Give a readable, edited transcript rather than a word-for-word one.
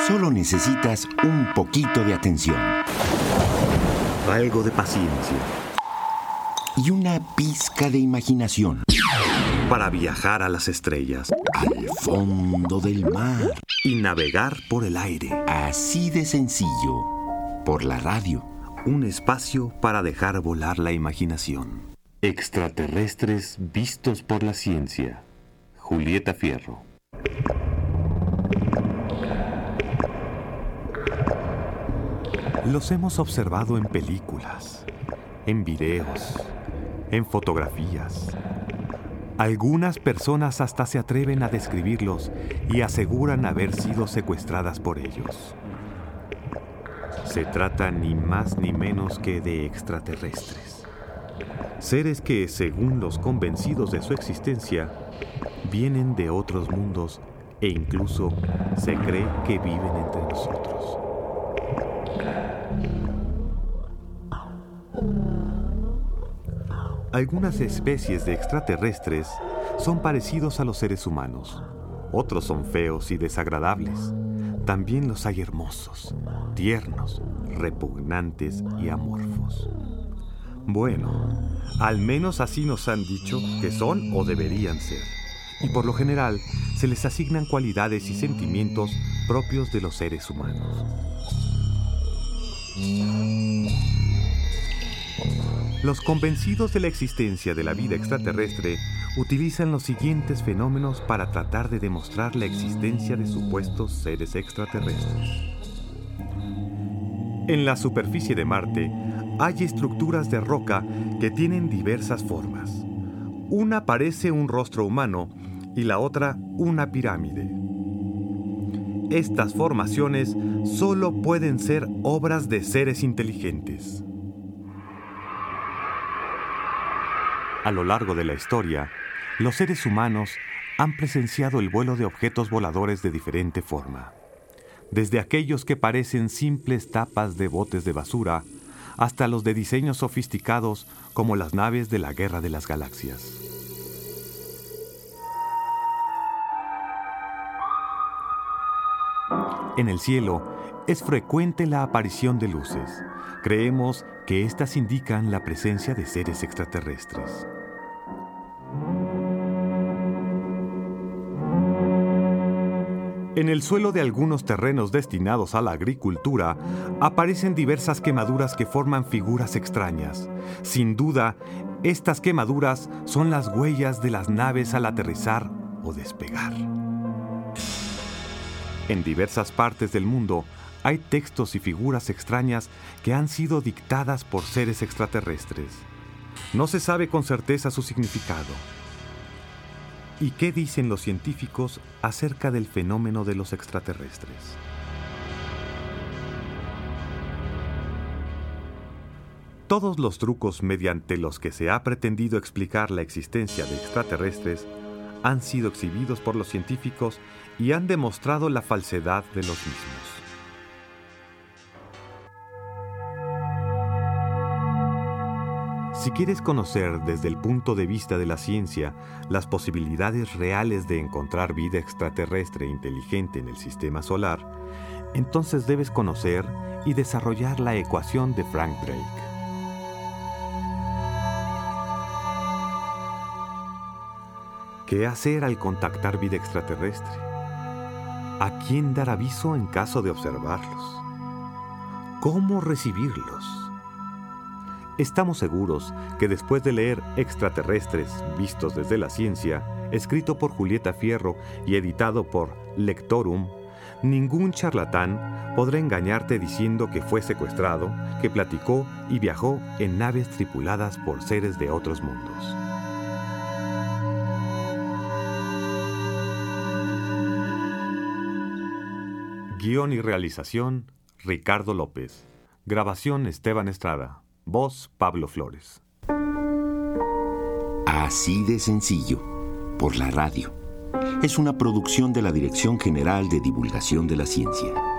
Solo necesitas un poquito de atención, algo de paciencia y una pizca de imaginación para viajar a las estrellas, al fondo del mar y navegar por el aire. Así de sencillo, por la radio. Un espacio para dejar volar la imaginación. Extraterrestres vistos por la ciencia. Julieta Fierro. Los hemos observado en películas, en videos, en fotografías. Algunas personas hasta se atreven a describirlos y aseguran haber sido secuestradas por ellos. Se trata ni más ni menos que de extraterrestres. Seres que, según los convencidos de su existencia, vienen de otros mundos e incluso se cree que viven entre nosotros. Algunas especies de extraterrestres son parecidos a los seres humanos. Otros son feos y desagradables. También los hay hermosos, tiernos, repugnantes y amorfos. Bueno, al menos así nos han dicho que son o deberían ser. Y por lo general se les asignan cualidades y sentimientos propios de los seres humanos. Los convencidos de la existencia de la vida extraterrestre utilizan los siguientes fenómenos para tratar de demostrar la existencia de supuestos seres extraterrestres. En la superficie de Marte hay estructuras de roca que tienen diversas formas. Una parece un rostro humano y la otra una pirámide. Estas formaciones solo pueden ser obras de seres inteligentes. A lo largo de la historia, los seres humanos han presenciado el vuelo de objetos voladores de diferente forma. Desde aquellos que parecen simples tapas de botes de basura, hasta los de diseños sofisticados como las naves de la Guerra de las Galaxias. En el cielo es frecuente la aparición de luces. Creemos que estas indican la presencia de seres extraterrestres. En el suelo de algunos terrenos destinados a la agricultura aparecen diversas quemaduras que forman figuras extrañas. Sin duda, estas quemaduras son las huellas de las naves al aterrizar o despegar. En diversas partes del mundo hay textos y figuras extrañas que han sido dictadas por seres extraterrestres. No se sabe con certeza su significado. ¿Y qué dicen los científicos acerca del fenómeno de los extraterrestres? Todos los trucos mediante los que se ha pretendido explicar la existencia de extraterrestres han sido exhibidos por los científicos y han demostrado la falsedad de los mismos. Si quieres conocer desde el punto de vista de la ciencia las posibilidades reales de encontrar vida extraterrestre inteligente en el sistema solar, entonces debes conocer y desarrollar la ecuación de Frank Drake. ¿Qué hacer al contactar vida extraterrestre? ¿A quién dar aviso en caso de observarlos? ¿Cómo recibirlos? Estamos seguros que después de leer Extraterrestres vistos desde la ciencia, escrito por Julieta Fierro y editado por Lectorum, ningún charlatán podrá engañarte diciendo que fue secuestrado, que platicó y viajó en naves tripuladas por seres de otros mundos. Guión y realización, Ricardo López. Grabación, Esteban Estrada. Voz, Pablo Flores. Así de sencillo, por la radio. Es una producción de la Dirección General de Divulgación de la Ciencia.